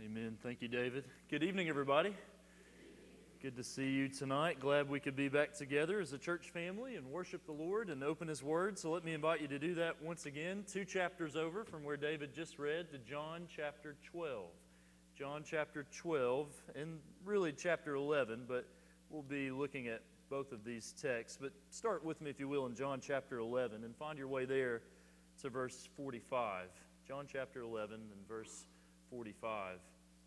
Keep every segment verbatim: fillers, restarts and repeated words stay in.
Amen. Thank you, David. Good evening, everybody. Good to see you tonight. Glad we could be back together as a church family and worship the Lord and open His Word. So let me invite you to do that once again. Two chapters over from where David just read to John chapter twelve. John chapter twelve and really chapter eleven, but we'll be looking at both of these texts. But start with me, if you will, in John chapter eleven and find your way there to verse forty-five. John chapter eleven and verse forty-five.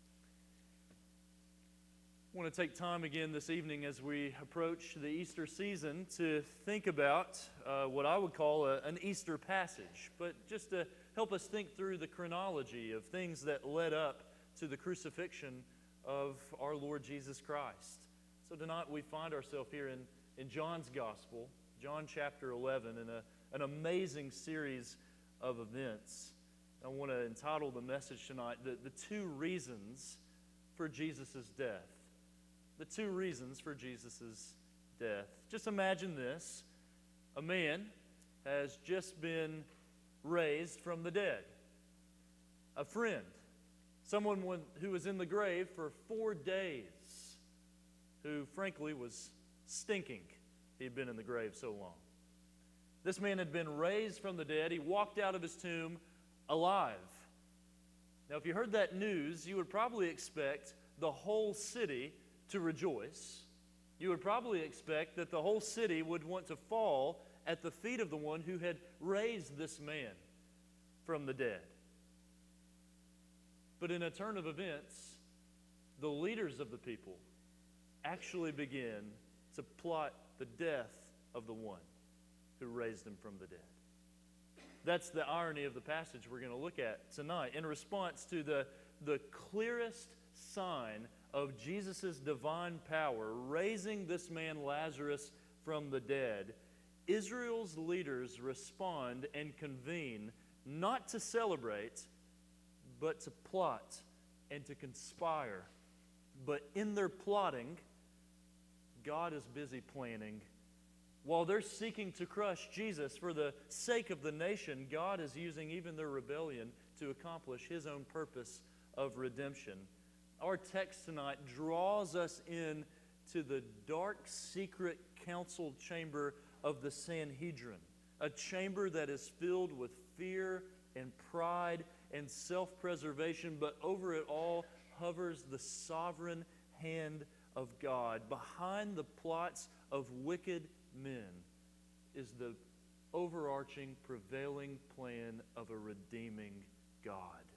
I want to take time again this evening as we approach the Easter season to think about uh, what I would call a, an Easter passage, but just to help us think through the chronology of things that led up to the crucifixion of our Lord Jesus Christ. So tonight we find ourselves here in, in John's Gospel, John chapter eleven, in a, an amazing series of events. I want to entitle the message tonight, the, the two reasons for Jesus' death. The two reasons for Jesus' death. Just imagine this. A man has just been raised from the dead. A friend. Someone who was in the grave for four days. Who, frankly, was stinking. He had been in the grave so long. This man had been raised from the dead. He walked out of his tomb alive. Now, if you heard that news, you would probably expect the whole city to rejoice. You would probably expect that the whole city would want to fall at the feet of the one who had raised this man from the dead. But in a turn of events, the leaders of the people actually begin to plot the death of the one who raised him from the dead. That's the irony of the passage we're going to look at tonight. In response to the, the clearest sign of Jesus' divine power, raising this man Lazarus from the dead, Israel's leaders respond and convene not to celebrate, but to plot and to conspire. But in their plotting, God is busy planning. While they're seeking to crush Jesus for the sake of the nation, God is using even their rebellion to accomplish His own purpose of redemption. Our text tonight draws us in to the dark, secret council chamber of the Sanhedrin, a chamber that is filled with fear and pride and self-preservation, but over it all hovers the sovereign hand of God. Behind the plots of wicked men is the overarching, prevailing plan of a redeeming God.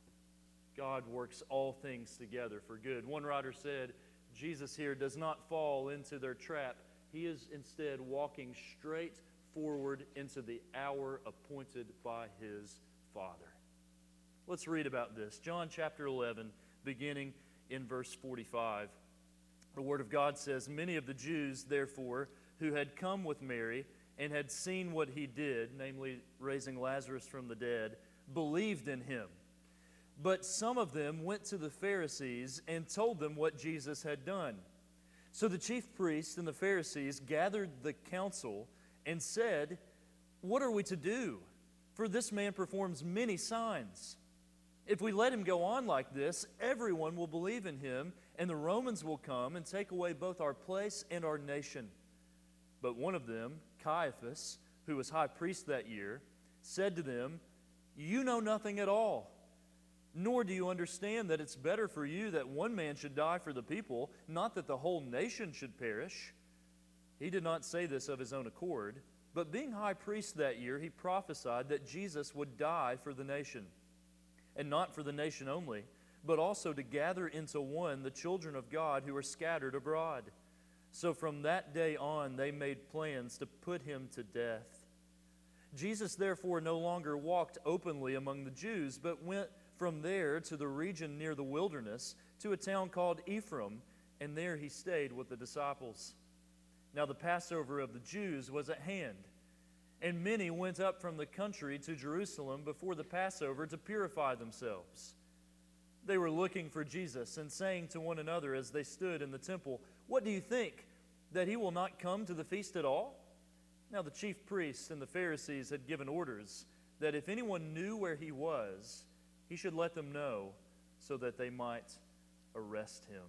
God works all things together for good. One writer said, Jesus here does not fall into their trap. He is instead walking straight forward into the hour appointed by His Father. Let's read about this. John chapter eleven, beginning in verse forty-five. The Word of God says, Many of the Jews, therefore, who had come with Mary and had seen what He did, namely raising Lazarus from the dead, believed in Him. But some of them went to the Pharisees and told them what Jesus had done. So the chief priests and the Pharisees gathered the council and said, What are we to do? For this man performs many signs. If we let him go on like this, everyone will believe in him, and the Romans will come and take away both our place and our nation. But one of them, Caiaphas, who was high priest that year, said to them, You know nothing at all, nor do you understand that it's better for you that one man should die for the people, not that the whole nation should perish. He did not say this of his own accord, but being high priest that year, he prophesied that Jesus would die for the nation, and not for the nation only, but also to gather into one the children of God who are scattered abroad. So from that day on, they made plans to put him to death. Jesus therefore no longer walked openly among the Jews, but went from there to the region near the wilderness, to a town called Ephraim, and there he stayed with the disciples. Now the Passover of the Jews was at hand, and many went up from the country to Jerusalem before the Passover to purify themselves. They were looking for Jesus and saying to one another as they stood in the temple, What do you think, that He will not come to the feast at all? Now the chief priests and the Pharisees had given orders that if anyone knew where He was, He should let them know, so that they might arrest him.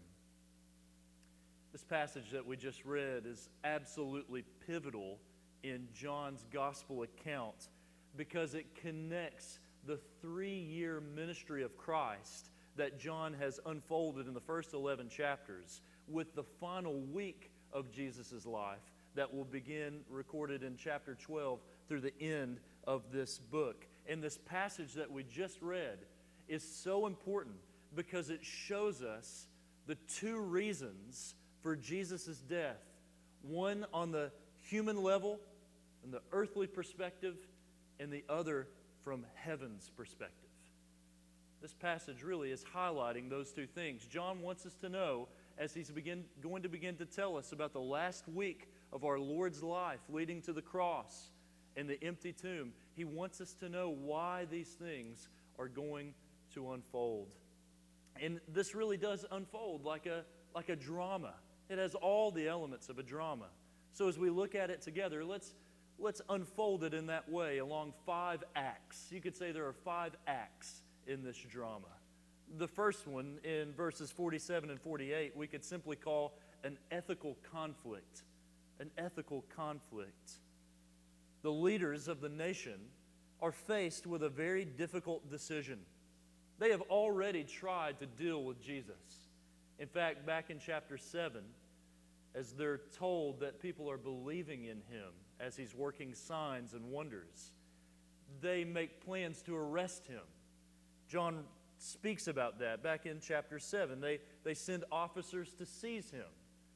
This passage that we just read is absolutely pivotal in John's gospel account because it connects the three-year ministry of Christ that John has unfolded in the first eleven chapters with the final week of Jesus' life that will begin recorded in chapter twelve through the end of this book. And this passage that we just read is so important because it shows us the two reasons for Jesus' death. One on the human level, and the earthly perspective, and the other from heaven's perspective. This passage really is highlighting those two things. John wants us to know, as he's begin, going to begin to tell us about the last week of our Lord's life leading to the cross and the empty tomb, he wants us to know why these things are going to unfold. And this really does unfold like a, like a drama. It has all the elements of a drama. So as we look at it together, let's, let's unfold it in that way along five acts. You could say there are five acts in this drama. The first one, in verses forty-seven and forty-eight, we could simply call an ethical conflict. An ethical conflict. The leaders of the nation are faced with a very difficult decision. They have already tried to deal with Jesus. In fact, back in chapter seven, as they're told that people are believing in him as he's working signs and wonders, they make plans to arrest him. John speaks about that back in chapter seven. They, they send officers to seize him.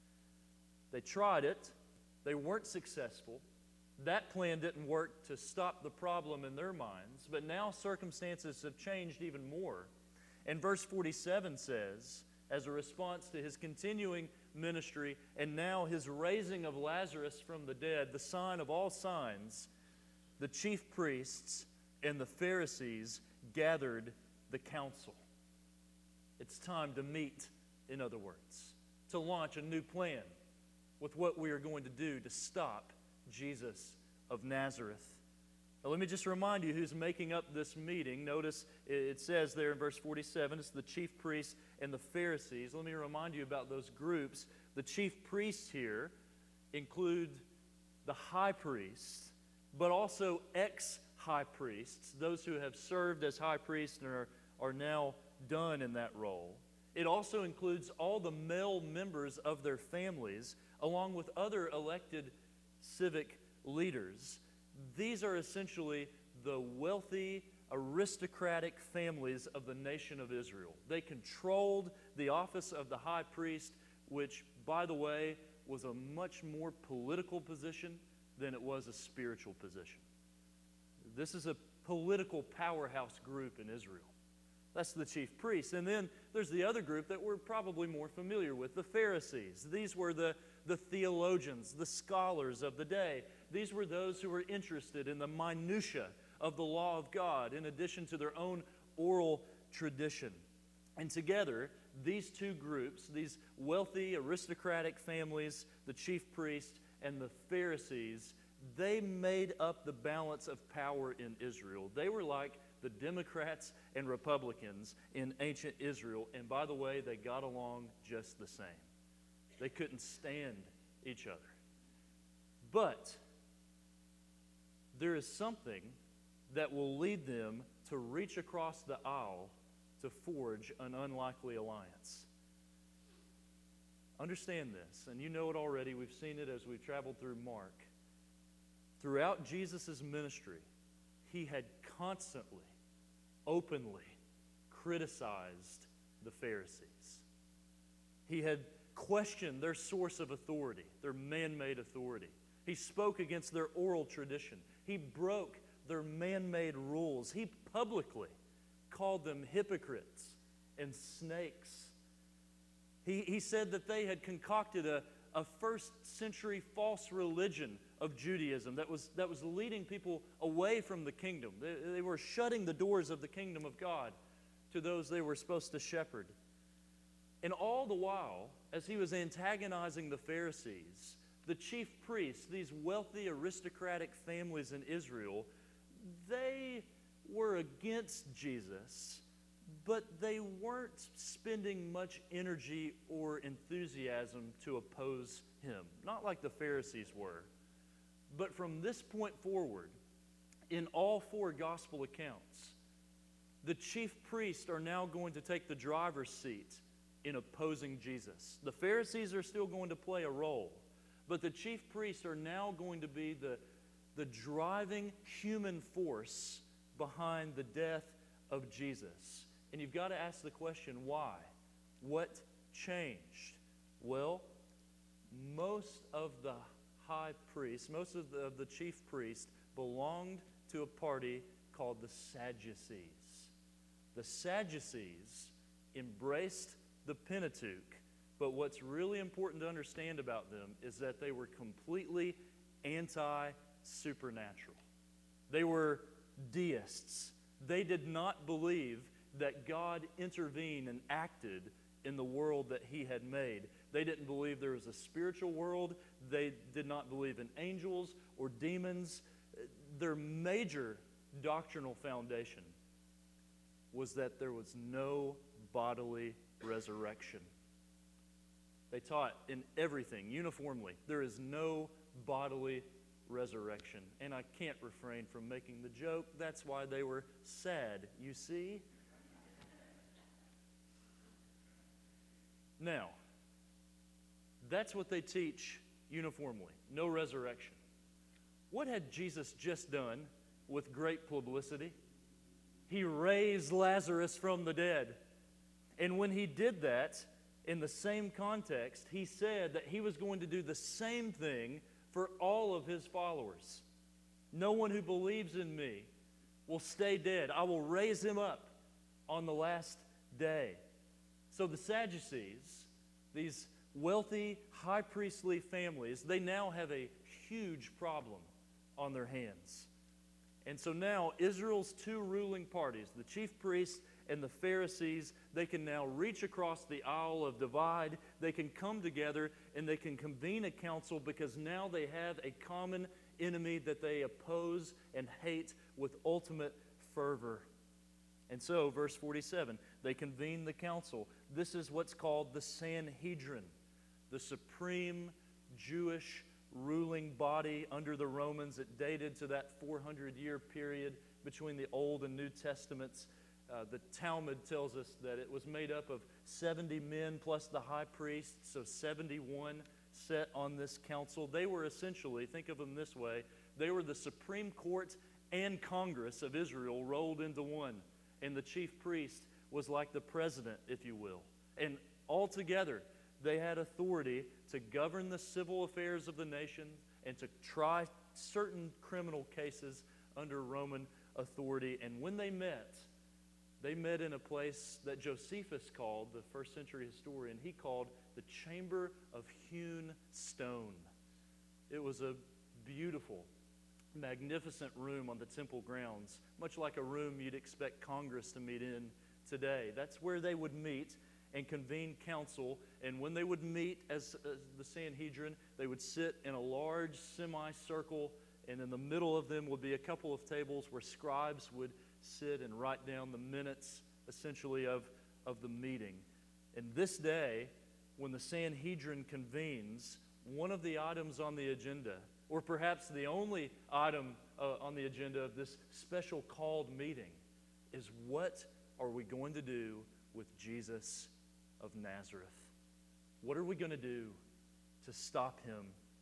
They tried it. They weren't successful. That plan didn't work to stop the problem in their minds, but now circumstances have changed even more. And verse forty-seven says, as a response to his continuing ministry and now his raising of Lazarus from the dead, the sign of all signs, the chief priests and the Pharisees gathered the council. It's time to meet, in other words, to launch a new plan with what we are going to do to stop Jesus of Nazareth. Now, let me just remind you who's making up this meeting. Notice it says there in verse forty-seven, it's the chief priests and the Pharisees. Let me remind you about those groups. The chief priests here include the high priests, but also ex-high priests, those who have served as high priests and are, are now done in that role. It also includes all the male members of their families, along with other elected civic leaders. These are essentially the wealthy, aristocratic families of the nation of Israel. They controlled the office of the high priest, which, by the way, was a much more political position than it was a spiritual position. This is a political powerhouse group in Israel. That's the chief priests. And then there's the other group that we're probably more familiar with, the Pharisees. These were the, the theologians, the scholars of the day. These were those who were interested in the minutiae of the law of God, in addition to their own oral tradition. And together, these two groups, these wealthy aristocratic families, the chief priest and the Pharisees, they made up the balance of power in Israel. They were like the Democrats and Republicans in ancient Israel. And by the way, they got along just the same. They couldn't stand each other. But there is something that will lead them to reach across the aisle to forge an unlikely alliance. Understand this, and you know it already. We've seen it as we've traveled through Mark. Throughout Jesus' ministry, he had constantly, openly criticized the Pharisees. He had questioned their source of authority, their man-made authority. He spoke against their oral tradition. He broke their man-made rules. He publicly called them hypocrites and snakes. He, he said that they had concocted a, a first-century false religion of Judaism that was, that was leading people away from the kingdom. They, they were shutting the doors of the kingdom of God to those they were supposed to shepherd. And all the while, as he was antagonizing the Pharisees, the chief priests, these wealthy aristocratic families in Israel, they were against Jesus, but they weren't spending much energy or enthusiasm to oppose him, not like the Pharisees were. But from this point forward, in all four gospel accounts, the chief priests are now going to take the driver's seat in opposing Jesus. The Pharisees are still going to play a role, but the chief priests are now going to be the, the driving human force behind the death of Jesus. And you've got to ask the question, why? What changed? Well, most of the high priests, most of the, of the chief priests belonged to a party called the Sadducees. The Sadducees embraced the Pentateuch, but what's really important to understand about them is that they were completely anti-supernatural. They were deists. They did not believe that God intervened and acted in the world that He had made. They didn't believe there was a spiritual world. They did not believe in angels or demons. Their major doctrinal foundation was that there was no bodily resurrection. They taught in everything, uniformly, there is no bodily resurrection. And I can't refrain from making the joke, that's why they were sad, you see? Now, that's what they teach uniformly, no resurrection. What had Jesus just done with great publicity? He raised Lazarus from the dead. And when He did that, in the same context, He said that He was going to do the same thing for all of His followers. No one who believes in Me will stay dead. I will raise him up on the last day. So the Sadducees, these wealthy high priestly families, they now have a huge problem on their hands. And so now Israel's two ruling parties, the chief priests and the Pharisees, they can now reach across the aisle of divide. They can come together and they can convene a council because now they have a common enemy that they oppose and hate with ultimate fervor. And so, verse forty-seven, they convene the council. This is what's called the Sanhedrin, the supreme Jewish ruling body under the Romans. It dated to that four hundred year period between the Old and New Testaments. Uh, the Talmud tells us that it was made up of seventy men plus the high priest, so seventy-one set on this council. They were essentially, think of them this way, they were the Supreme Court and Congress of Israel rolled into one. And the chief priest was like the president, if you will. And altogether, they had authority to govern the civil affairs of the nation and to try certain criminal cases under Roman authority. And when they met, they met in a place that Josephus called, the first century historian, he called the Chamber of Hewn Stone. It was a beautiful, magnificent room on the temple grounds, much like a room you'd expect Congress to meet in today. That's where they would meet and convene council. And when they would meet as, as the Sanhedrin, they would sit in a large semicircle, and in the middle of them would be a couple of tables where scribes would sit and write down the minutes, essentially, of, of the meeting. And this day, when the Sanhedrin convenes, one of the items on the agenda, or perhaps the only item uh, on the agenda of this special called meeting, is what are we going to do with Jesus of Nazareth? What are we going to do to stop him?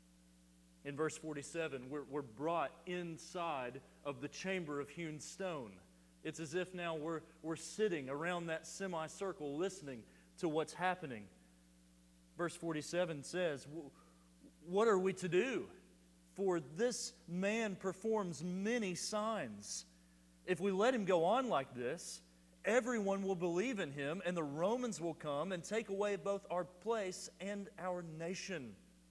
In verse forty-seven, we're, we're brought inside of the chamber of hewn stone. It's as if now we're, we're sitting around that semicircle listening to what's happening. Verse forty-seven says, what are we to do? For this man performs many signs. If we let him go on like this, everyone will believe in him, and the Romans will come and take away both our place and our nation.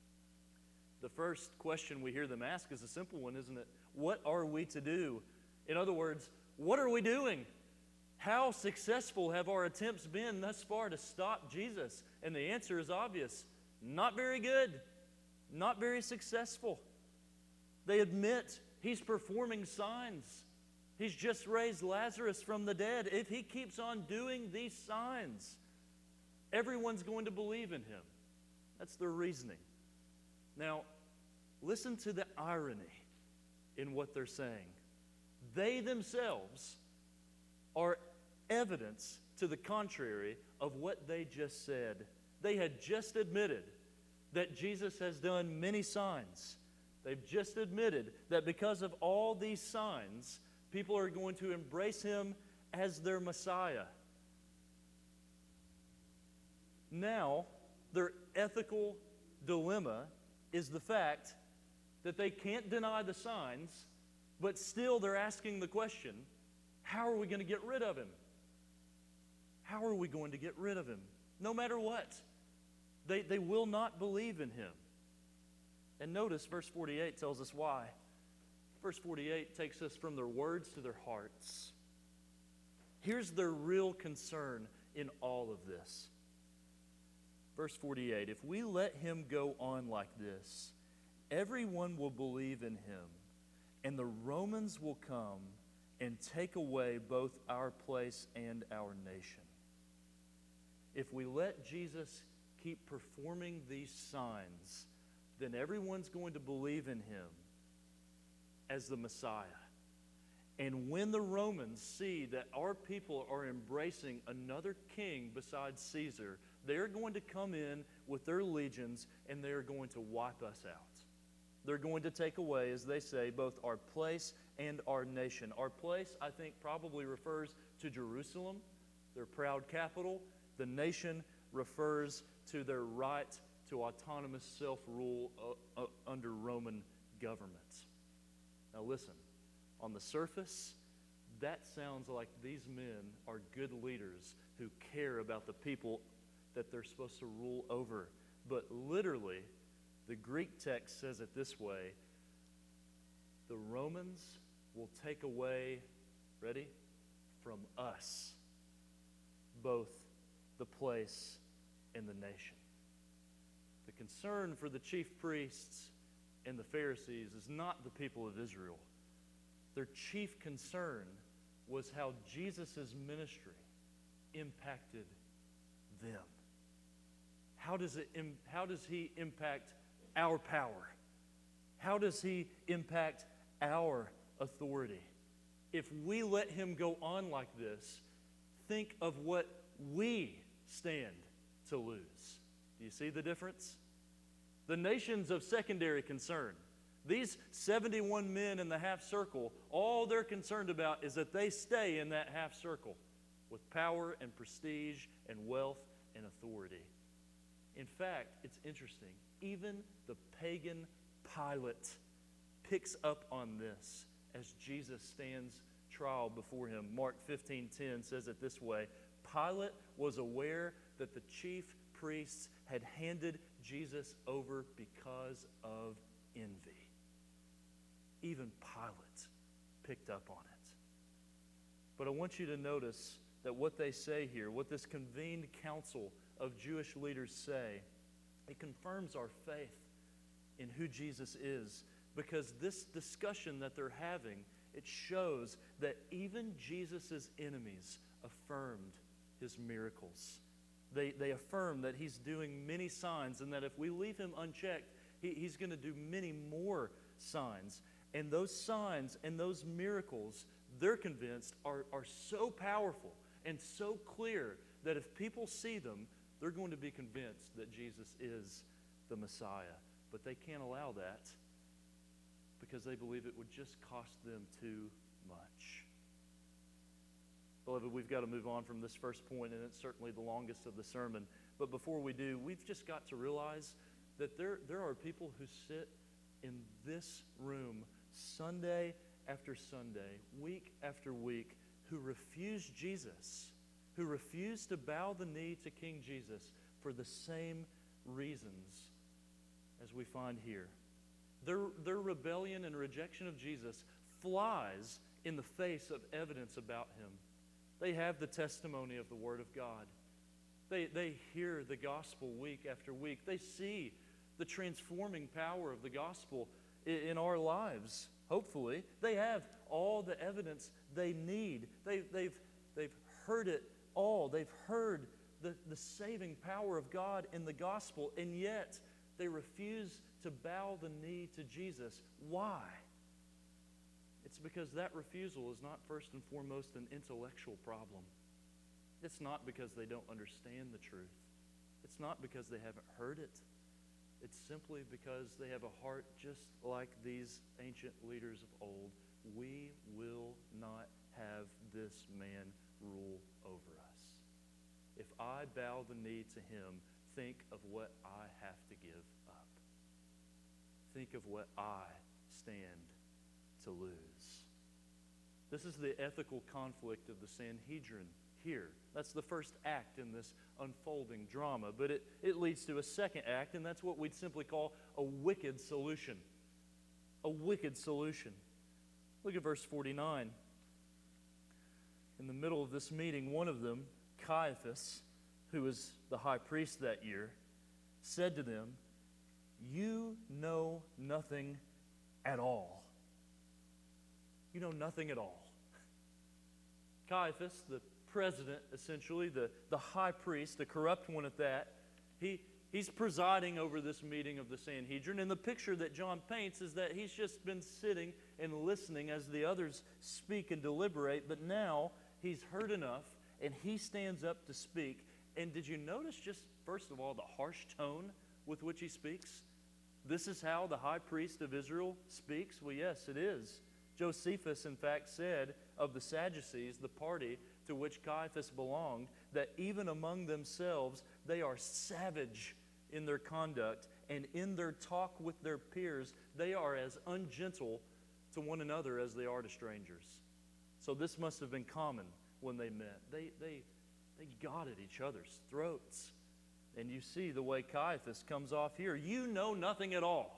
The first question we hear them ask is a simple one, isn't it? What are we to do? In other words, what are we doing? How successful have our attempts been thus far to stop Jesus? And the answer is obvious. Not very good. Not very successful. They admit he's performing signs. He's just raised Lazarus from the dead. If he keeps on doing these signs, everyone's going to believe in him. That's their reasoning. Now, listen to the irony in what they're saying. They themselves are evidence to the contrary of what they just said. They had just admitted that Jesus has done many signs. They've just admitted that because of all these signs, people are going to embrace him as their Messiah. Now, their ethical dilemma is the fact that they can't deny the signs, but still they're asking the question, how are we going to get rid of him? How are we going to get rid of him? No matter what, they, they will not believe in him. And notice verse forty-eight tells us why. Verse forty-eight takes us from their words to their hearts. Here's their real concern in all of this. Verse forty-eight, if we let him go on like this, everyone will believe in him, and the Romans will come and take away both our place and our nation. If we let Jesus keep performing these signs, then everyone's going to believe in him as the Messiah. And when the Romans see that our people are embracing another king besides Caesar, they're going to come in with their legions and they're going to wipe us out. They're going to take away, as they say, both our place and our nation. Our place, I think, probably refers to Jerusalem, their proud capital. The nation refers to their right to autonomous self-rule uh, uh, under Roman government. Now listen, on the surface, that sounds like these men are good leaders who care about the people that they're supposed to rule over. But literally, the Greek text says it this way: the Romans will take away, ready, from us, both the place and the nation. The concern for the chief priests and the Pharisees is not the people of Israel. Their chief concern was how Jesus' ministry impacted them. How does it, how does he impact our power? How does he impact our authority? If we let him go on like this, think of what we stand to lose. Do you see the difference? The nation's of secondary concern. These seventy-one men in the half circle, all they're concerned about is that they stay in that half circle with power and prestige and wealth and authority. In fact, it's interesting. Even the pagan Pilate picks up on this as Jesus stands trial before him. Mark fifteen ten says it this way: Pilate was aware that the chief priests had handed Jesus over because of envy. Even Pilate picked up on it. But I want you to notice that what they say here, what this convened council of Jewish leaders say, it confirms our faith in who Jesus is, because this discussion that they're having, it shows that even Jesus' enemies affirmed his miracles. They, they affirm that he's doing many signs, and that if we leave him unchecked, he, he's going to do many more signs. And those signs and those miracles, they're convinced, are, are so powerful and so clear that if people see them, they're going to be convinced that Jesus is the Messiah. But they can't allow that because they believe it would just cost them too much. Beloved, we've got to move on from this first point, and it's certainly the longest of the sermon. But before we do, we've just got to realize that there, there are people who sit in this room Sunday after Sunday, week after week, who refuse Jesus, who refuse to bow the knee to King Jesus for the same reasons as we find here. Their, their rebellion and rejection of Jesus flies in the face of evidence about him. They have the testimony of the Word of God. They, they hear the gospel week after week. They see the transforming power of the gospel in, in our lives. hopefully. They have all the evidence they need. They, they've, they've heard it all. They've heard the, the saving power of God in the gospel, and yet they refuse to bow the knee to Jesus. Why? It's because that refusal is not first and foremost an intellectual problem. It's not because they don't understand the truth. It's not because they haven't heard it. It's simply because they have a heart just like these ancient leaders of old. We will not have this man rule over us. If I bow the knee to him, think of what I have to give up. Think of what I stand to lose. This is the ethical conflict of the Sanhedrin here. That's the first act in this unfolding drama. But it, it leads to a second act, and that's what we'd simply call a wicked solution. A wicked solution. Look at verse forty-nine. In the middle of this meeting, one of them, Caiaphas, who was the high priest that year, said to them, "You know nothing at all." You know nothing at all. Caiaphas, the president, essentially, the, the high priest, the corrupt one at that, he, he's presiding over this meeting of the Sanhedrin. And the picture that John paints is that he's just been sitting and listening as the others speak and deliberate. But now he's heard enough, and he stands up to speak. And did you notice just, first of all, the harsh tone with which he speaks? This is how the high priest of Israel speaks? Well, yes, it is. Josephus, in fact, said of the Sadducees, the party to which Caiaphas belonged, that even among themselves they are savage in their conduct, and in their talk with their peers they are as ungentle to one another as they are to strangers. So this must have been common when they met. They, they, they got at each other's throats. And you see the way Caiaphas comes off here. You know nothing at all.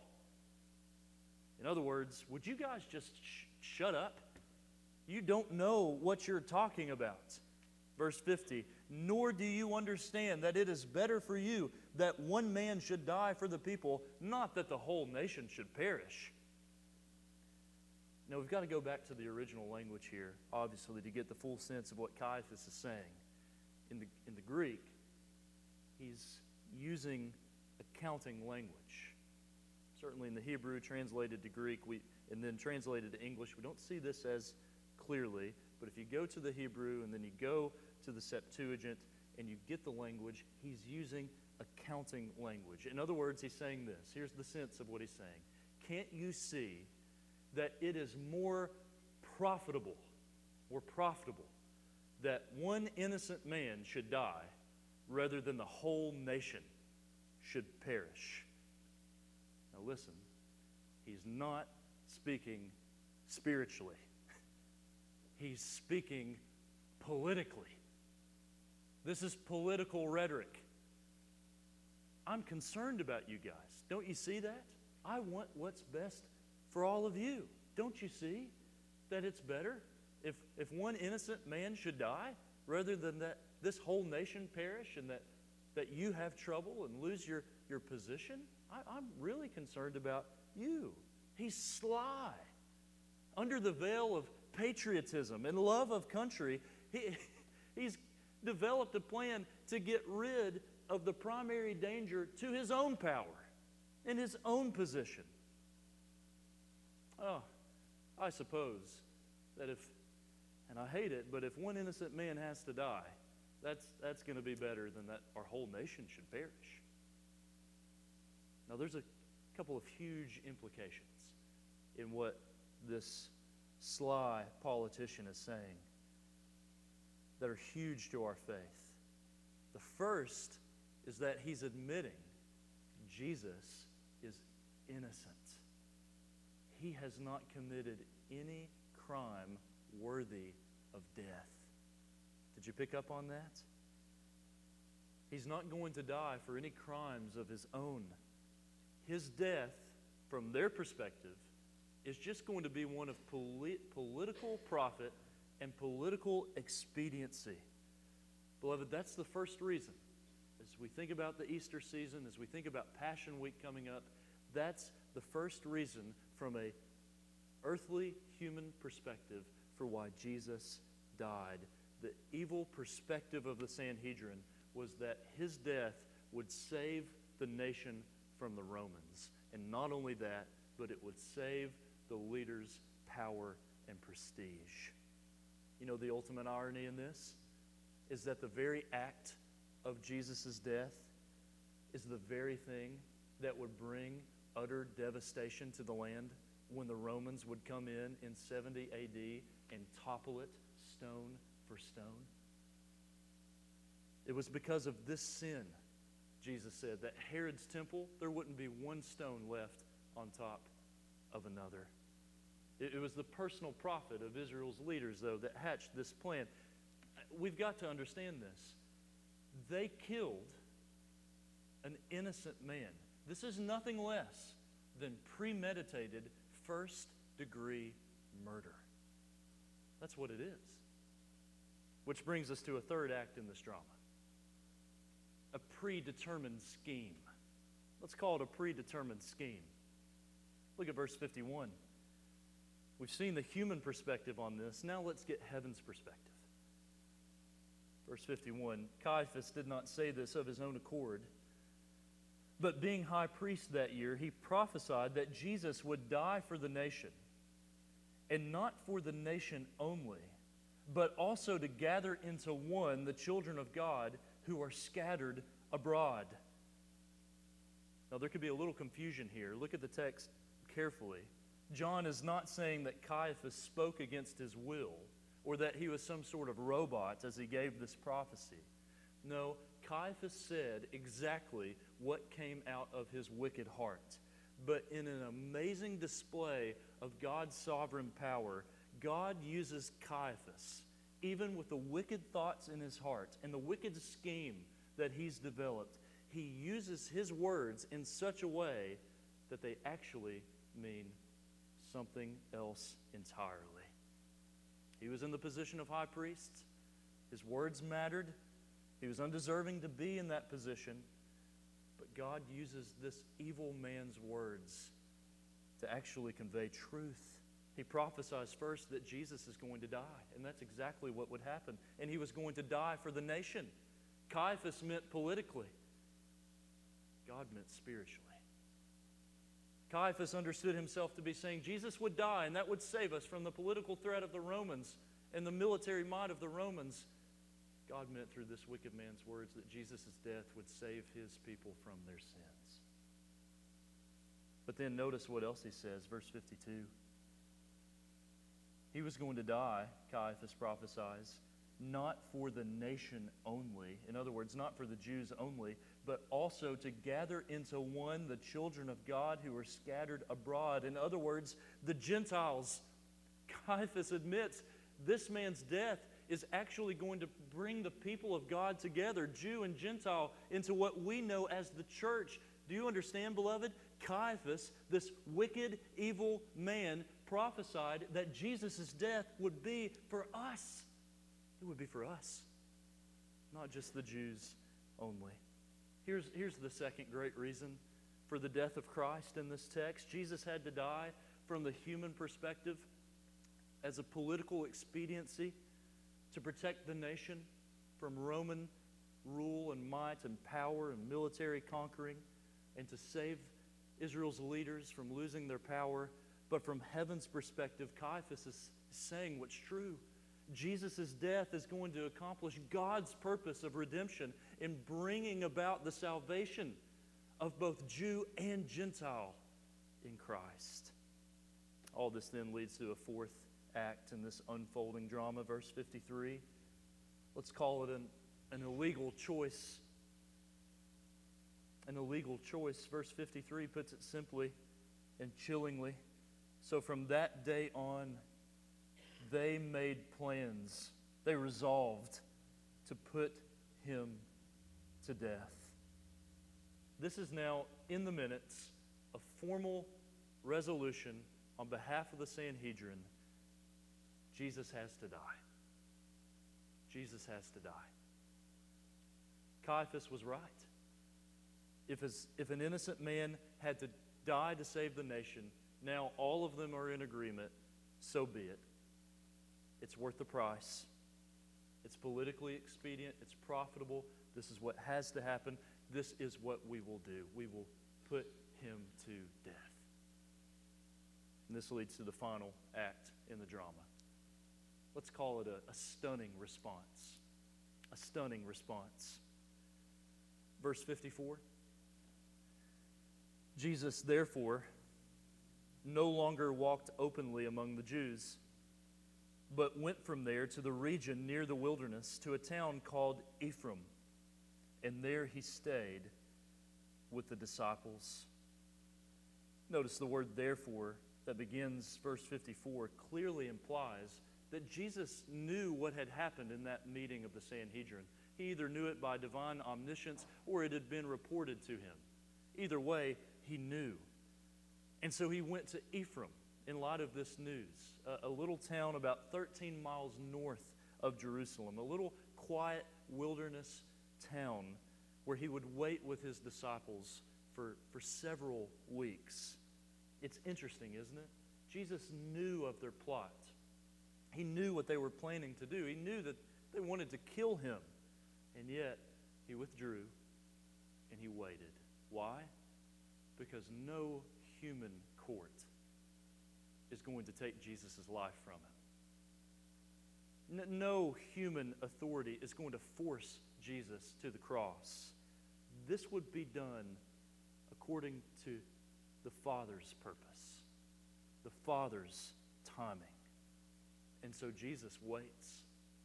In other words, would you guys just sh- shut up? You don't know what you're talking about. Verse fifty, nor do you understand that it is better for you that one man should die for the people, not that the whole nation should perish. Now, we've got to go back to the original language here, obviously, to get the full sense of what Caiaphas is saying. In the, in the Greek, he's using accounting language. Certainly in the Hebrew, translated to Greek, we, and then translated to English, we don't see this as clearly. But if you go to the Hebrew and then you go to the Septuagint and you get the language, he's using accounting language. In other words, he's saying this. Here's the sense of what he's saying. Can't you see that it is more profitable, more profitable that one innocent man should die rather than the whole nation should perish? Now listen, he's not speaking spiritually. He's speaking politically. This is political rhetoric. I'm concerned about you guys. Don't you see that? I want what's best for all of you. Don't you see that it's better if, if one innocent man should die rather than that this whole nation perish and that, that you have trouble and lose your, your position? I, I'm really concerned about you. He's sly. Under the veil of patriotism and love of country, he, he's developed a plan to get rid of the primary danger to his own power and his own position. Oh, I suppose that if, and I hate it, but if one innocent man has to die, that's, that's going to be better than that our whole nation should perish. Now, there's a couple of huge implications in what this sly politician is saying that are huge to our faith. The first is that he's admitting Jesus is innocent. He has not committed any crime worthy of death. Did you pick up on that? He's not going to die for any crimes of his own. His death, from their perspective, is just going to be one of polit- political profit and political expediency. Beloved, that's the first reason. As we think about the Easter season, as we think about Passion Week coming up, that's the first reason from a earthly human perspective for why Jesus died. The evil perspective of the Sanhedrin was that his death would save the nation from the Romans. And not only that, but it would save the leaders' power and prestige. You know, the ultimate irony in this is that the very act of Jesus' death is the very thing that would bring utter devastation to the land when the Romans would come in in seventy A D and topple it stone for stone. It was because of this sin, Jesus said, that Herod's temple, there wouldn't be one stone left on top of another. It, it was the personal profit of Israel's leaders, though, that hatched this plan. We've got to understand this. They killed an innocent man. This is nothing less than premeditated first-degree murder. That's what it is. Which brings us to a third act in this drama. A predetermined scheme. Let's call it a predetermined scheme. Look at verse fifty-one. We've seen the human perspective on this. Now let's get heaven's perspective. Verse fifty-one, Caiaphas did not say this of his own accord, but being high priest that year, he prophesied that Jesus would die for the nation, and not for the nation only, but also to gather into one the children of God who are scattered abroad. Now, there could be a little confusion here. Look at the text carefully. John is not saying that Caiaphas spoke against his will or that he was some sort of robot as he gave this prophecy. No, Caiaphas said exactly what came out of his wicked heart. But in an amazing display of God's sovereign power, God uses Caiaphas, even with the wicked thoughts in his heart and the wicked scheme that he's developed. He uses his words in such a way that they actually mean something else entirely. He was in the position of high priest. His words mattered. He was undeserving to be in that position. But God uses this evil man's words to actually convey truth. He prophesies first that Jesus is going to die, and that's exactly what would happen. And he was going to die for the nation. Caiaphas meant politically. God meant spiritually. Caiaphas understood himself to be saying Jesus would die, and that would save us from the political threat of the Romans and the military might of the Romans. God meant through this wicked man's words that Jesus' death would save his people from their sins. But then notice what else he says, verse fifty-two. He was going to die, Caiaphas prophesies, not for the nation only. In other words, not for the Jews only, but also to gather into one the children of God who are scattered abroad. In other words, the Gentiles. Caiaphas admits this man's death is actually going to bring the people of God together, Jew and Gentile, into what we know as the church. Do you understand, beloved? Caiaphas, this wicked, evil man, prophesied that Jesus' death would be for us. It would be for us, not just the Jews only. Here's, here's the second great reason for the death of Christ in this text. Jesus had to die from the human perspective as a political expediency to protect the nation from Roman rule and might and power and military conquering, and to save Israel's leaders from losing their power. But from heaven's perspective, Caiaphas is saying what's true. Jesus' death is going to accomplish God's purpose of redemption in bringing about the salvation of both Jew and Gentile in Christ. All this then leads to a fourth act in this unfolding drama, verse fifty-three. Let's call it an, an illegal choice. An illegal choice. Verse fifty-three puts it simply and chillingly. So from that day on, they made plans. They resolved to put him to death. This is now in the minutes a formal resolution on behalf of the Sanhedrin. Jesus has to die. Jesus has to die. Caiaphas was right. If, as, if an innocent man had to die to save the nation, Now all of them are in agreement. So be it. It's worth the price. It's politically expedient. It's profitable. This is what has to happen. This is what we will do. We will put him to death. And this leads to the final act in the drama. Let's call it a, a stunning response. A stunning response. Verse fifty-four. Jesus, therefore, no longer walked openly among the Jews, but went from there to the region near the wilderness, to a town called Ephraim. And there he stayed with the disciples. Notice the word therefore that begins verse fifty-four clearly implies that Jesus knew what had happened in that meeting of the Sanhedrin. He either knew it by divine omniscience or it had been reported to him. Either way, he knew. And so he went to Ephraim in light of this news, a, a little town about thirteen miles north of Jerusalem, a little quiet wilderness town where he would wait with his disciples for, for several weeks. It's interesting, isn't it? Jesus knew of their plot. He knew what they were planning to do. He knew that they wanted to kill him. And yet, he withdrew and he waited. Why? Because no human court is going to take Jesus' life from him. No human authority is going to force Jesus to the cross. This would be done according to the Father's purpose, the Father's timing. And so Jesus waits.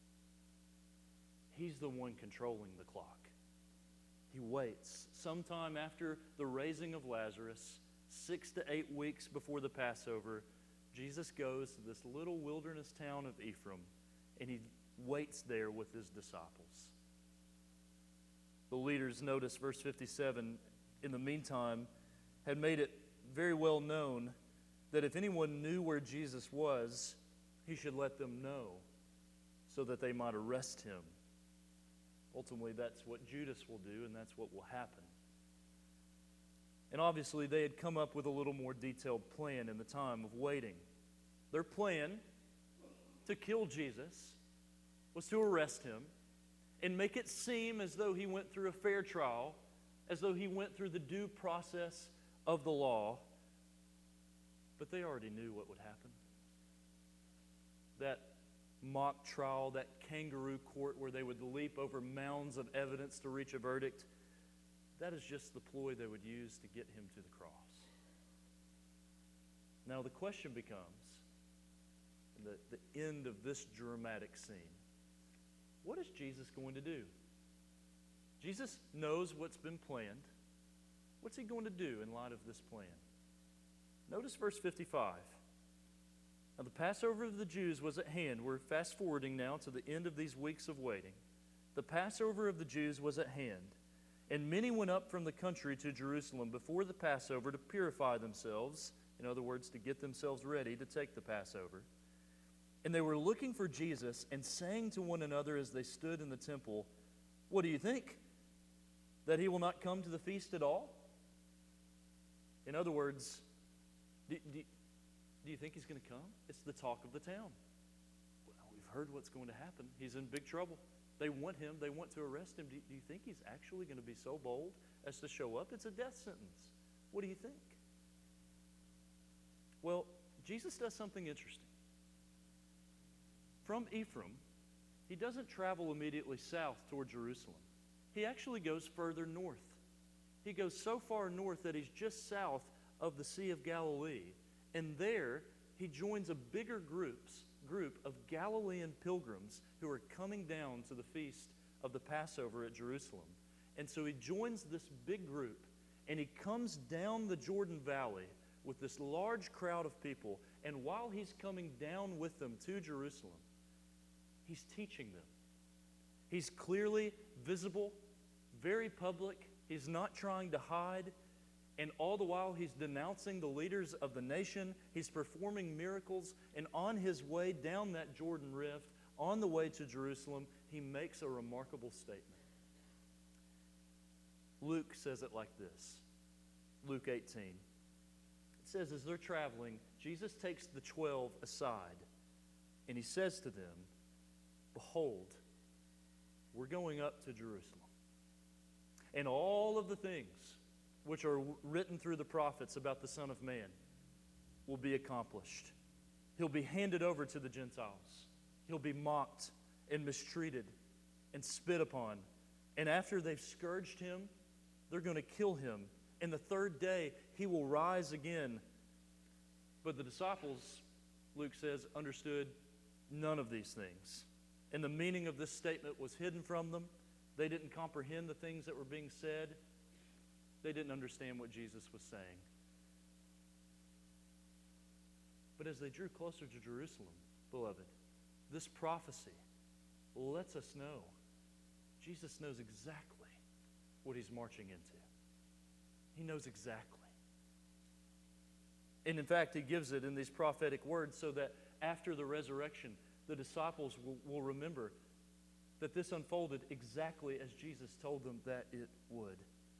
He's the one controlling the clock. He waits. Sometime after the raising of Lazarus, six to eight weeks before the Passover, Jesus goes to this little wilderness town of Ephraim, and he waits there with his disciples. The leaders, notice verse fifty-seven, in the meantime, had made it very well known that if anyone knew where Jesus was, he should let them know so that they might arrest him. Ultimately, that's what Judas will do, and that's what will happen. And obviously, they had come up with a little more detailed plan in the time of waiting. Their plan to kill Jesus was to arrest him and make it seem as though he went through a fair trial, as though he went through the due process of the law. But they already knew what would happen. That mock trial, that kangaroo court where they would leap over mounds of evidence to reach a verdict, that is just the ploy they would use to get him to the cross. Now the question becomes, the, the end of this dramatic scene, what is Jesus going to do? Jesus knows what's been planned. What's he going to do in light of this plan? Notice verse fifty-five. Now the Passover of the Jews was at hand. We're fast forwarding now to the end of these weeks of waiting. The Passover of the Jews was at hand, and many went up from the country to Jerusalem before the Passover to purify themselves, in other words, to get themselves ready to take the Passover. And they were looking for Jesus and saying to one another as they stood in the temple, "What do you think? That he will not come to the feast at all?" In other words, do, do, do you think he's going to come? It's the talk of the town. Well, we've heard what's going to happen. He's in big trouble. They want him. They want to arrest him. Do, do you think he's actually going to be so bold as to show up? It's a death sentence. What do you think? Well, Jesus does something interesting. From Ephraim, he doesn't travel immediately south toward Jerusalem. He actually goes further north. He goes so far north that he's just south of the Sea of Galilee. And there, he joins a bigger groups, group of Galilean pilgrims who are coming down to the feast of the Passover at Jerusalem. And so he joins this big group, and he comes down the Jordan Valley with this large crowd of people. And while he's coming down with them to Jerusalem, he's teaching them. He's clearly visible, very public. He's not trying to hide. And all the while, he's denouncing the leaders of the nation. He's performing miracles. And on his way down that Jordan Rift, on the way to Jerusalem, he makes a remarkable statement. Luke says it like this. Luke eighteen. It says as they're traveling, Jesus takes the twelve aside and he says to them, behold, we're going up to Jerusalem. And all of the things which are written through the prophets about the Son of Man will be accomplished. He'll be handed over to the Gentiles. He'll be mocked and mistreated and spit upon. And after they've scourged him, they're going to kill him. And the third day, he will rise again. But the disciples, Luke says, understood none of these things. And the meaning of this statement was hidden from them. They didn't comprehend the things that were being said. They didn't understand what Jesus was saying. But as they drew closer to Jerusalem, beloved, this prophecy lets us know Jesus knows exactly what he's marching into. He knows exactly. And in fact, he gives it in these prophetic words so that after the resurrection, the disciples will, will remember that this unfolded exactly as Jesus told them that it would.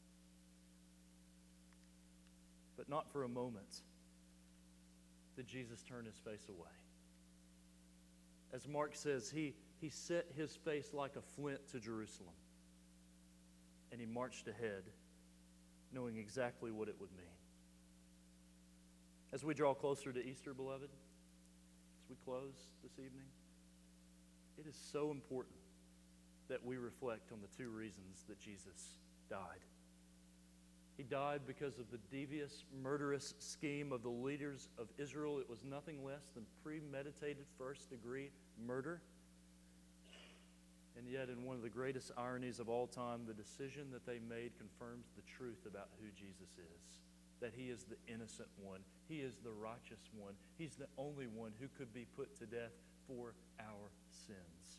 But not for a moment did Jesus turn his face away. As Mark says, he, he set his face like a flint to Jerusalem. And he marched ahead, knowing exactly what it would mean. As we draw closer to Easter, beloved, as we close this evening, it is so important that we reflect on the two reasons that Jesus died. He died because of the devious, murderous scheme of the leaders of Israel. It was nothing less than premeditated first-degree murder. And yet, in one of the greatest ironies of all time, the decision that they made confirms the truth about who Jesus is. That he is the innocent one. He is the righteous one. He's the only one who could be put to death for our sins.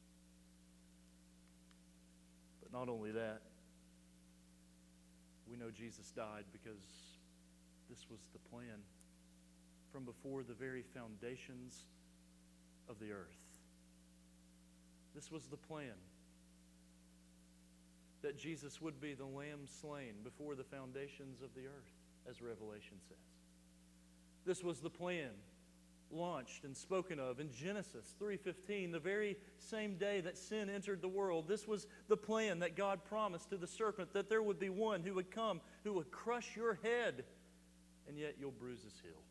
But not only that, we know Jesus died because this was the plan from before the very foundations of the earth. This was the plan that Jesus would be the lamb slain before the foundations of the earth, as Revelation says. This was the plan launched and spoken of in Genesis three fifteen, the very same day that sin entered the world. This was the plan that God promised to the serpent, that there would be one who would come, who would crush your head, and yet you'll bruise his heel.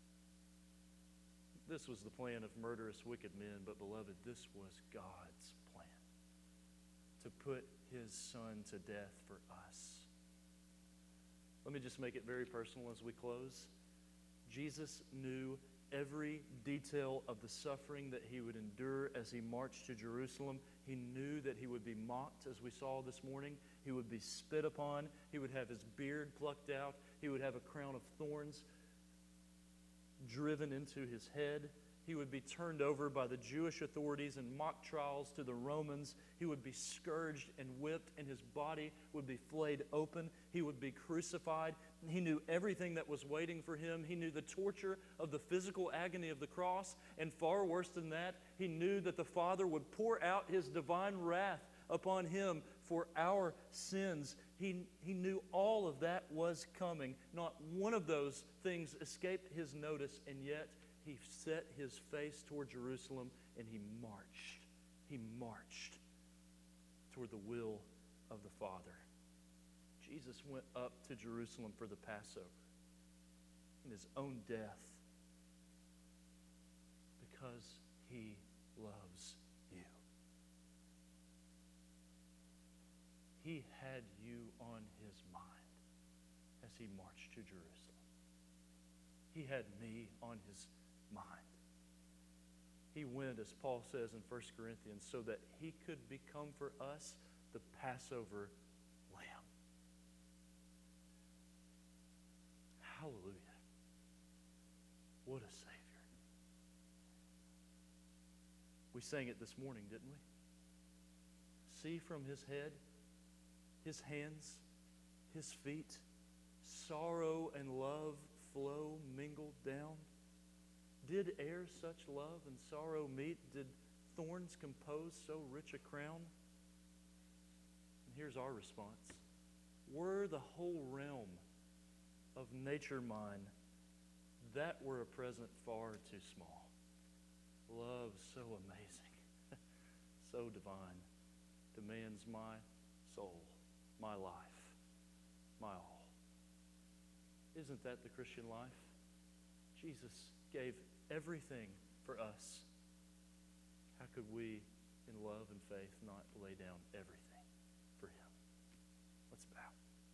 This was the plan of murderous, wicked men, but beloved, this was God's plan, to put his Son to death for us. Let me just make it very personal as we close. Jesus knew every detail of the suffering that he would endure as he marched to Jerusalem. He knew that he would be mocked, as we saw this morning. He would be spit upon. He would have his beard plucked out. He would have a crown of thorns driven into his head. He would be turned over by the Jewish authorities in mock trials to the Romans. He would be scourged and whipped, and his body would be flayed open. He would be crucified. He knew everything that was waiting for him. He knew the torture of the physical agony of the cross, and far worse than that, he knew that the Father would pour out his divine wrath upon him for our sins. He, he knew all of that was coming. Not one of those things escaped his notice, and yet he set his face toward Jerusalem and he marched. He marched toward the will of the Father. Jesus went up to Jerusalem for the Passover in his own death because he loves you. He had you on his mind as he marched to Jerusalem. He had me on his mind. He went, as Paul says in First Corinthians, so that he could become for us the Passover lamb. Hallelujah. What a Savior. We sang it this morning, didn't we? See from his head, his hands, his feet, sorrow and love flow mingled down. Did e'er such love and sorrow meet? Did thorns compose so rich a crown? And here's our response. Were the whole realm of nature mine, that were a present far too small. Love so amazing, so divine, demands my soul, my life, my all. Isn't that the Christian life? Jesus gave everything for us. How could we, in love and faith, not lay down everything for Him? Let's bow.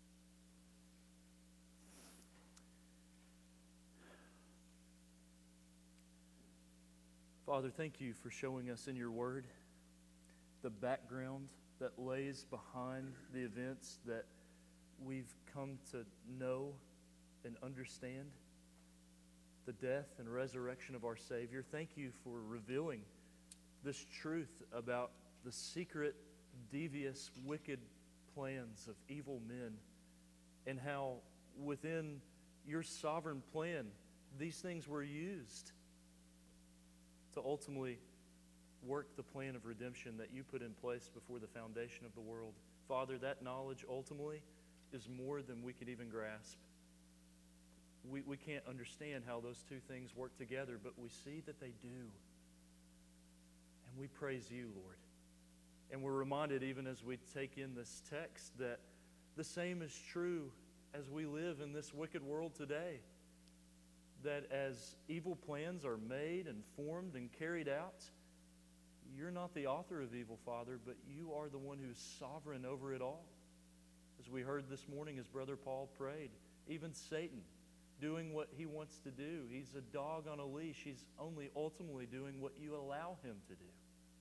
Father, thank you for showing us in your word the background that lays behind the events that we've come to know and understand, the death and resurrection of our Savior. Thank you for revealing this truth about the secret, devious, wicked plans of evil men, and how within your sovereign plan these things were used to ultimately work the plan of redemption that you put in place before the foundation of the world. Father, that knowledge ultimately is more than we could even grasp. We, we can't understand how those two things work together, but we see that they do. And we praise you, Lord. And we're reminded, even as we take in this text, that the same is true as we live in this wicked world today. That as evil plans are made and formed and carried out, you're not the author of evil, Father, but you are the one who's sovereign over it all. As we heard this morning, as Brother Paul prayed, even Satan doing what he wants to do. He's a dog on a leash. He's only ultimately doing what you allow him to do.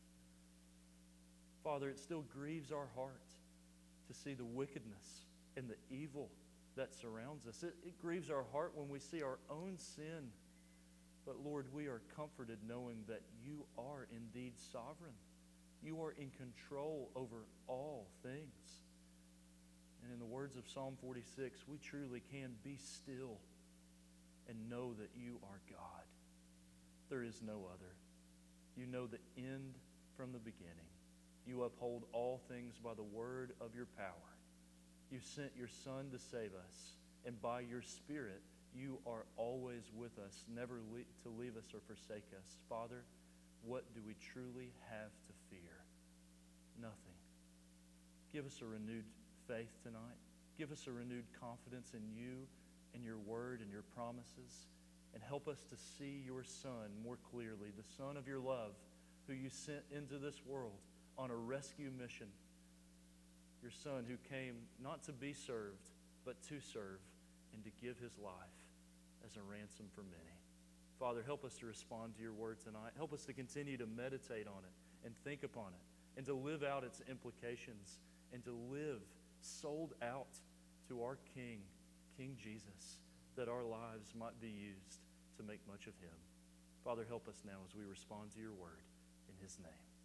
Father, it still grieves our heart to see the wickedness and the evil that surrounds us. It, it grieves our heart when we see our own sin. But Lord, we are comforted knowing that you are indeed sovereign. You are in control over all things. And in the words of Psalm forty-six, we truly can be still and know that you are God. There is no other. You know the end from the beginning. You uphold all things by the word of your power. You sent your Son to save us, and by your Spirit, you are always with us, never le- to leave us or forsake us. Father, what do we truly have to fear? Nothing. Give us a renewed faith tonight. Give us a renewed confidence in you and your word and your promises, and help us to see your Son more clearly, the Son of your love, who you sent into this world on a rescue mission. Your Son who came not to be served, but to serve and to give his life as a ransom for many. Father, help us to respond to your word tonight. Help us to continue to meditate on it and think upon it and to live out its implications and to live sold out to our King, King Jesus, that our lives might be used to make much of him. Father, help us now as we respond to your word in his name.